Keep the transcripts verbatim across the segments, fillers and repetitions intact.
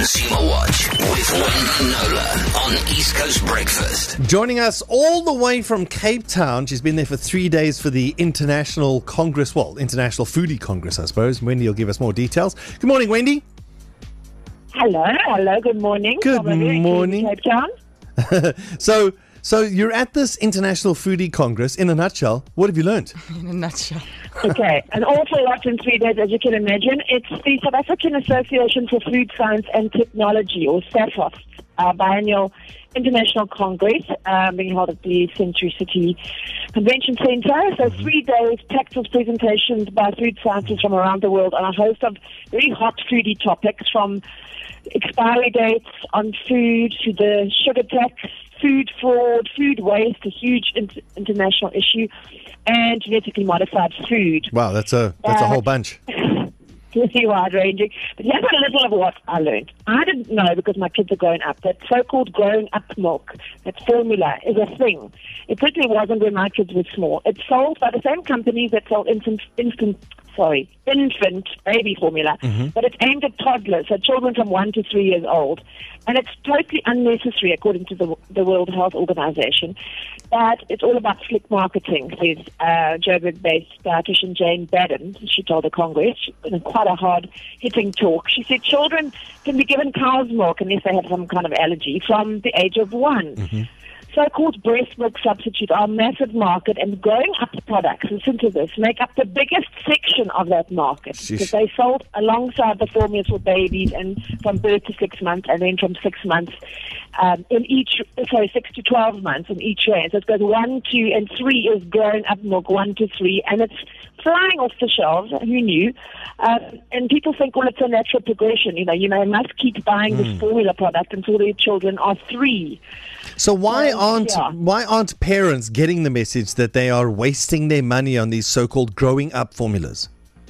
Consumer Watch with Wendy Knowler on East Coast Breakfast. Joining us all the way from Cape Town. She's been there for three days for the International Congress, well, International Foodie Congress, I suppose. Wendy will give us more details. Good morning, Wendy. Hello, hello, good morning. Good morning. Cape Town. so, so you're at this International Foodie Congress. In a nutshell, what have you learned? In a nutshell. Okay, an awful lot in three days, as you can imagine. It's the South African Association for Food Science and Technology, or SAFOS, uh, biennial International Congress, um, being held at the Century City Convention Centre. So three days, packed with presentations by food scientists from around the world on a host of very hot foodie topics, from expiry dates on food to the sugar tax, food fraud, food waste, a huge inter- international issue, and genetically modified food. Wow, that's a that's a Uh, whole bunch. Really wide-ranging. But here's a little of what I learned. I didn't know, because my kids are growing up, that so-called growing-up milk, that formula, is a thing. It certainly wasn't when my kids were small. It's sold by the same companies that sell instant, instant sorry, infant baby formula, Mm-hmm. but it's aimed at toddlers, so children from one to three years old. And it's totally unnecessary, according to the, the World Health Organization. But it's all about slick marketing, says uh, Joburg-based dietitian Jane Baden. She told the Congress in quite a hard-hitting talk. She said children can be given cow's milk unless they have some kind of allergy from the age of one. Mm-hmm. So-called breast milk substitutes are a massive market, and growing up products, listen to this, make up the biggest section of that market. Sheesh. Because they sold alongside the formulas for babies, and from birth to six months, and then from six months um, in each, sorry, six to twelve months in each range. So it goes one, two, and three is growing up milk, one to three, and it's flying off the shelves. Who knew? Um, and people think, well, it's a natural progression. You know, you may must keep buying this formula product until their children are three. So why Um, aren't yeah. why aren't parents getting the message that they are wasting their money on these so-called growing up formulas?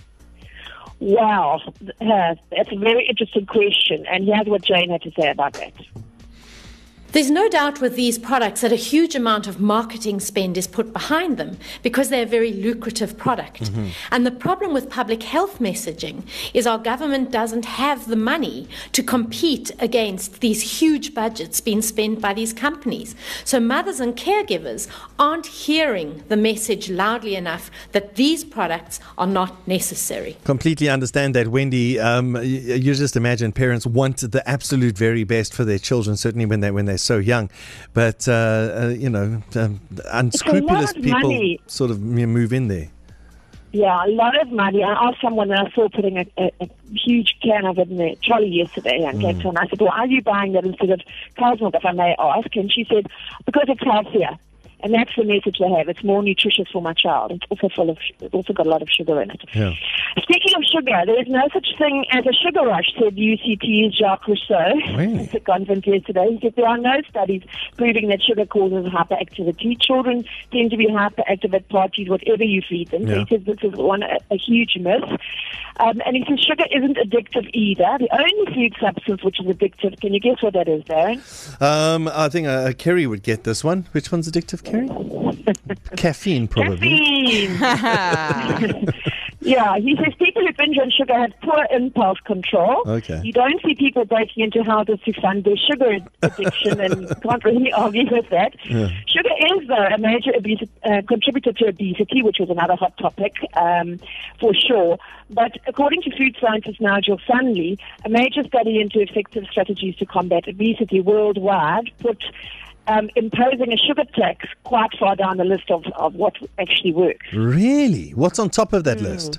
Wow, uh, that's a very interesting question, and here's what Jane had to say about that. There's no doubt with these products that a huge amount of marketing spend is put behind them because they're a very lucrative product. Mm-hmm. And the problem with public health messaging is our government doesn't have the money to compete against these huge budgets being spent by these companies. So mothers and caregivers aren't hearing the message loudly enough that these products are not necessary. Completely understand that, Wendy. Um, you, you just imagine parents want the absolute very best for their children, certainly when they when they're so young. But uh, uh, you know, um, unscrupulous of people money. sort of move in there. Yeah, a lot of money. I asked someone, and I saw putting a, a, a huge can of it in the trolley yesterday and Cape Town. I said, well, are you buying that instead of cow's milk, if I may ask? And she said, because it's healthier. And that's the message they have. It's more nutritious for my child. It's also full of, it's also got a lot of sugar in it. Yeah. Speaking of sugar, there is no such thing as a sugar rush, said U C T's Jacques Rousseau Really? at the conference yesterday. He said there are no studies proving that sugar causes hyperactivity. Children tend to be hyperactive at parties, whatever you feed them. So Yeah. he says this is one a, a huge myth. Um, and he says sugar isn't addictive either. The only food substance which is addictive, can you guess what that is, Darren? Um, I think uh, Kerry would get this one. Which one's addictive, Kerry? Caffeine, probably. Caffeine. Yeah, he says people who binge on sugar have poor impulse control. Okay. You don't see people breaking into houses to fund their sugar addiction, and can't really argue with that. Yeah. Sugar is, though, a major obesi- uh, contributor to obesity, which was another hot topic, um, for sure. But according to food scientist Nigel Sunley, a major study into effective strategies to combat obesity worldwide put Um, imposing a sugar tax quite far down the list of, of what actually works. Really? What's on top of that list?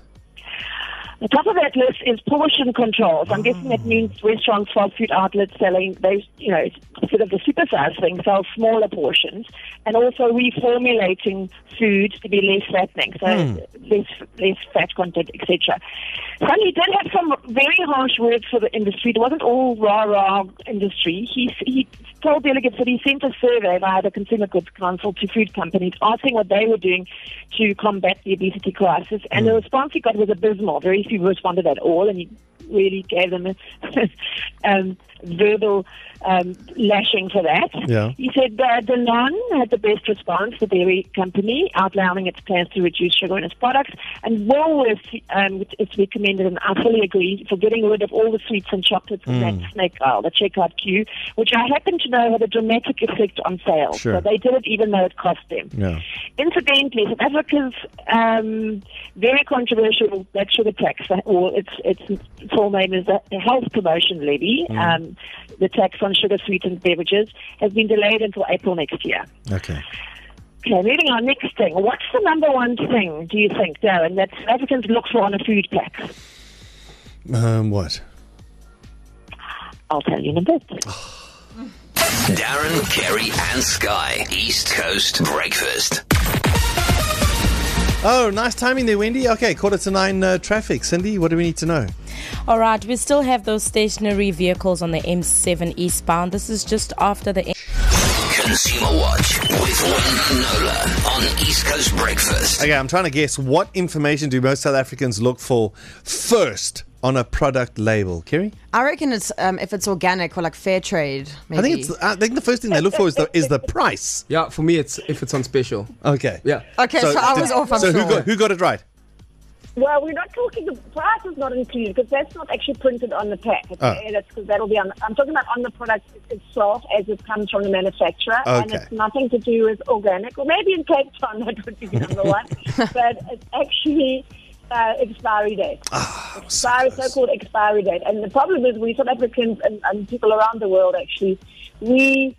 The top of that list is portion controls. I'm guessing that means restaurants, fast food outlets selling those, you know, instead of the supersize thing, sell smaller portions, and also reformulating food to be less fattening, so less less fat content, et cetera. Sunny did have some very harsh words for the industry. It wasn't all rah rah industry. He he told delegates that he sent a survey via the Consumer Goods Council to food companies asking what they were doing to combat the obesity crisis, and the response he got was abysmal. Very few responded at all, and he really gave them a um, verbal um, lashing for that. Yeah. He said uh, Danone had the best response, the dairy company, outlining its plans to reduce sugar in its products, and Woolworths, um, it's recommended, and I fully agree, for getting rid of all the sweets and chocolates in Mm. that snake aisle, the checkout queue, which I happen to know had a dramatic effect on sales. Sure. So they did it even though it cost them. Yeah. Incidentally, South Africa's um, very controversial black sugar tax, or its its full name is the Health Promotion Levy, Mm. um, the tax on sugar sweetened beverages, has been delayed until April next year. Okay. Okay, moving on. Next thing. What's the number one thing, do you think, Darren, that South Africans look for on a food pack? Um, what? I'll tell you in a bit. Darren, Kerry and Sky. East Coast Breakfast. Oh, nice timing there, Wendy. Okay, quarter to nine uh, traffic. Cindy, what do we need to know? All right, we still have those stationary vehicles on the M seven eastbound. This is just after the... Consumer Watch with Wendy Nola on East Coast Breakfast. Okay, I'm trying to guess, what information do most South Africans look for first on a product label? Kerry? I reckon it's um, if it's organic or like fair trade. Maybe. I think it's. I think the first thing they look for is the is the price. Yeah, for me, it's if it's on special. Okay. Yeah. Okay, so, I was did- off. I'm so sure. who got who got it right? Well, we're not talking, the price is not included because that's not actually printed on the pack. Okay? Oh. That's because that'll be on, I'm talking about on the product itself as it comes from the manufacturer. And Okay. it's nothing to do with organic, or maybe in Cape Town that would be number one. But it's actually uh, expiry date. Oh, expiry, so close. so-called expiry date. And the problem is we South Africans and, and people around the world actually, we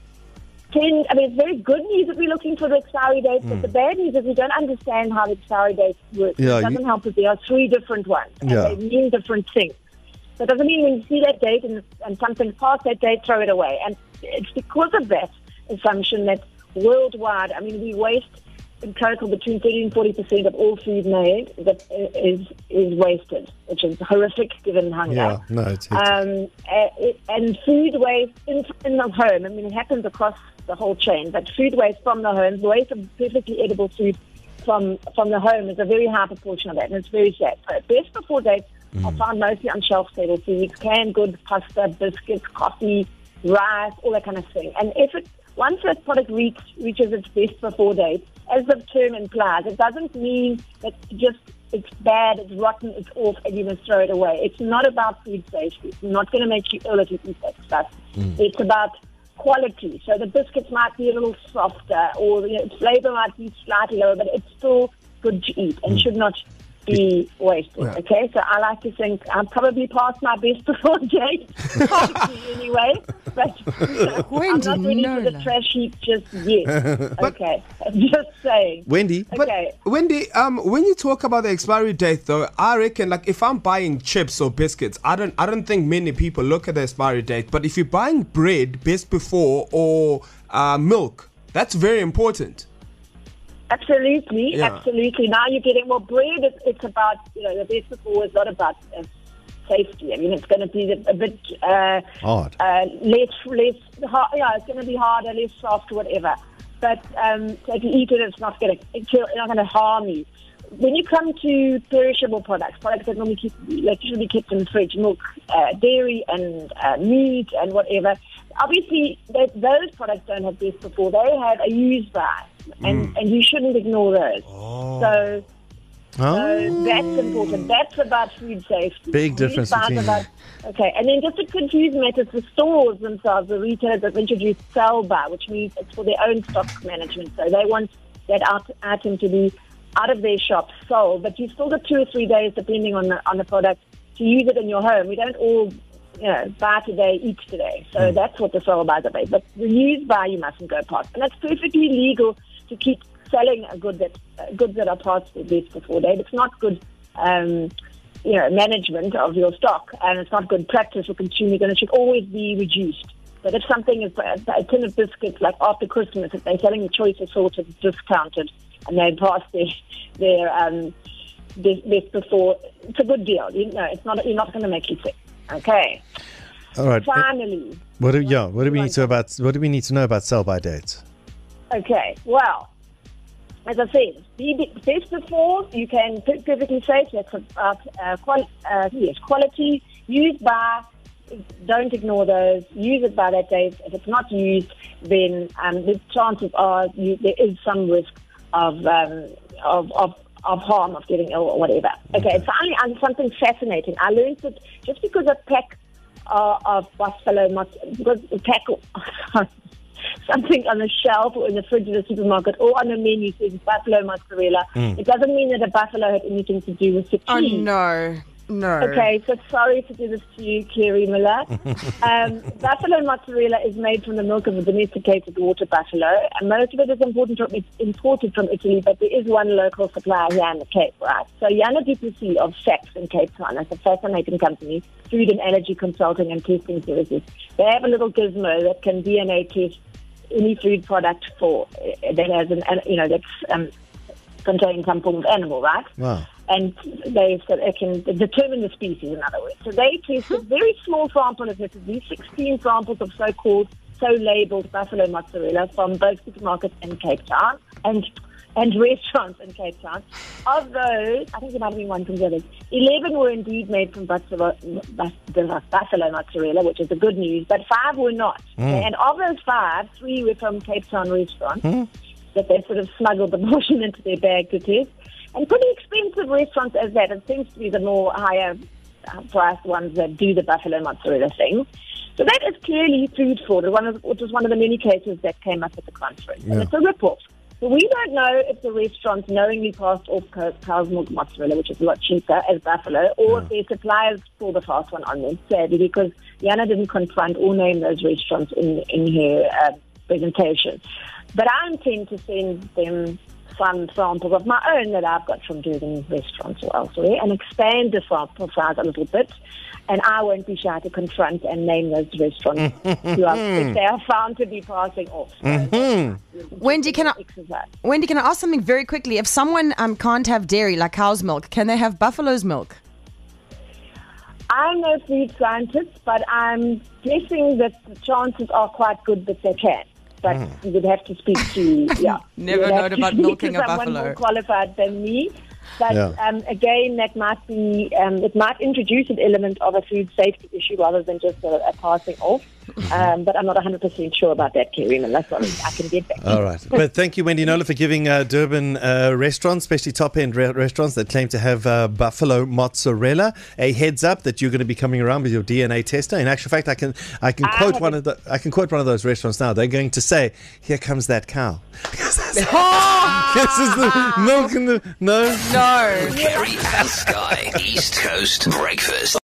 tend, I mean, it's very good news that we're looking for the expiry date, but the bad news is we don't understand how the expiry date works. Yeah, it doesn't you- help that there are three different ones, and Yeah. they mean different things. So it doesn't mean when you see that date and, and something's past that date, throw it away. And it's because of that assumption that worldwide, I mean, we waste in total between thirty and forty percent of all food made that is is wasted, which is horrific given hunger. Yeah, no, it's, it's Um, uh, it, and food waste in, in the home, I mean, it happens across the whole chain, but food waste from the home, the waste of perfectly edible food from from the home is a very high proportion of that, and it's very sad. So best before dates are found mostly on shelf-stable foods, canned goods, pasta, biscuits, coffee, rice, all that kind of thing. And if it once that product reach, reaches its best before date, as the term implies, it doesn't mean that just it's bad, it's rotten, it's off, and you must throw it away. It's not about food safety. It's not going to make you ill if you eat that stuff. It's about quality. So the biscuits might be a little softer, or you know, flavor might be slightly lower, but it's still good to eat and should not be wasted. Yeah. Okay, so I like to think I'm probably past my best before date, anyway. But I'm Wendy not ready for the Nola. trash heap just yet. Okay, just saying. Wendy. But Okay. Wendy, um, when you talk about the expiry date, though, I reckon like if I'm buying chips or biscuits, I don't, I don't think many people look at the expiry date. But if you're buying bread, best before, or uh, milk, that's very important. Absolutely, Yeah. absolutely. Now you're getting, well, bread, it's, it's about, you know, the best before is not about uh, safety. I mean, it's going to be a, a bit uh, Hard. uh, less, less, hard, yeah, it's going to be harder, less soft, whatever. But um, so if you eat it, it's not going to, it's not going to harm you. When you come to perishable products, products that normally keep, like usually kept in the fridge, milk, uh, dairy, and uh, meat, and whatever. Obviously, that, those products don't have best before; they have a use by, and and you shouldn't ignore those. So, so Oh. that's important. That's about food safety. Big Use difference bys between- about, okay, and then just to confuse matters, the stores themselves, the retailers have introduced sell by, which means it's for their own stock management. So they want that out- item to be out of their shop sold, but you still got two or three days, depending on the on the product, to use it in your home. We don't all, you know, buy today, eat today. So that's what the sell buys are about. But the use buy you mustn't go past, and that's perfectly legal to keep selling a good that uh, goods that are past the best before date. It's not good, um, you know, management of your stock, and it's not good practice for consumers, and it should always be reduced. But if something is a tin of biscuits, like after Christmas, if they're selling the choice assorted, discounted, and they pass their their um this, this before, it's a good deal. You know, it's not you're not going to make you sick. Okay. All right. Finally, What do yeah? What do we you need to about? What do we need to know about sell by dates? okay. Well, as I said, be be- best before. You can p- perfectly say that's about uh, qual- uh, yes, quality. Used by, don't ignore those. Use it by that date. If it's not used, then um, the chances are you, there is some risk of um, of, of of harm, of getting ill or whatever. Okay, and finally, um, something fascinating. I learned that just because a pack uh, of buffalo must, because a pack of, something on the shelf or in the fridge of the supermarket or on the menu says buffalo mozzarella, mm. it doesn't mean that a buffalo had anything to do with the cheese. Oh, no. No. Okay, so sorry to do this to you, Kerry Miller. um, buffalo mozzarella is made from the milk of a domesticated water buffalo, and most of it is important from, it's imported from Italy, but there is one local supplier here in the Cape, right? So Jana Du Plessis of SACS in Cape Town, that's a fascinating company, food and allergy consulting and testing services. They have a little gizmo that can D N A test any food product for that has an, you know, that's um, contains some form of animal, right? Wow. And they so they can determine the species, in other words. So they tested very small sample, admittedly, sixteen samples of so-called, so-labeled buffalo mozzarella from both supermarkets in Cape Town and and restaurants in Cape Town. Of those, I think there might have been one from the others, eleven were indeed made from buffalo, buffalo mozzarella, which is the good news, but five were not. Mm. And of those five, three were from Cape Town restaurants Mm. that they sort of smuggled the portion into their bag to test. And pretty expensive restaurants as that. It seems to be the more higher uh, priced ones that do the buffalo mozzarella thing. So that is clearly food fraud, one of, which was one of the many cases that came up at the conference. Yeah. And it's a rip-off. So we don't know if the restaurants knowingly passed off cow's milk mozzarella, which is a lot cheaper, as buffalo, or Yeah. if their suppliers pulled the fast one on them, sadly, because Jana didn't confront or name those restaurants in, in her uh, presentation. But I intend to send them some samples of my own that I've got from Durban restaurants or elsewhere and expand the sample size a little bit. And I won't be shy to confront and name those restaurants who are, if they are found to be passing off. So Mm-hmm. Wendy, can I, Wendy, can I ask something very quickly? If someone um, can't have dairy, like cow's milk, can they have buffalo's milk? I'm no food scientist, but I'm guessing that the chances are quite good that they can. But mm. you would have to speak to, yeah. Never known about milking a someone buffalo. More qualified than me. But Yeah. um, again, that might be, um, it might introduce an element of a food safety issue rather than just a, a passing off. Um, but I'm not one hundred percent sure about that, Kerry, and that's what I can get back. All right. But thank you, Wendy Knowler, for giving uh, Durban uh, restaurants, especially top-end re- restaurants that claim to have uh, buffalo mozzarella, a heads up that you're going to be coming around with your D N A tester. In actual fact, I can I can I quote one haven't- of the I can quote one of those restaurants now. They're going to say, "Here comes that cow." This is the milk and the no. No. Kerry and Sky, East Coast Breakfast.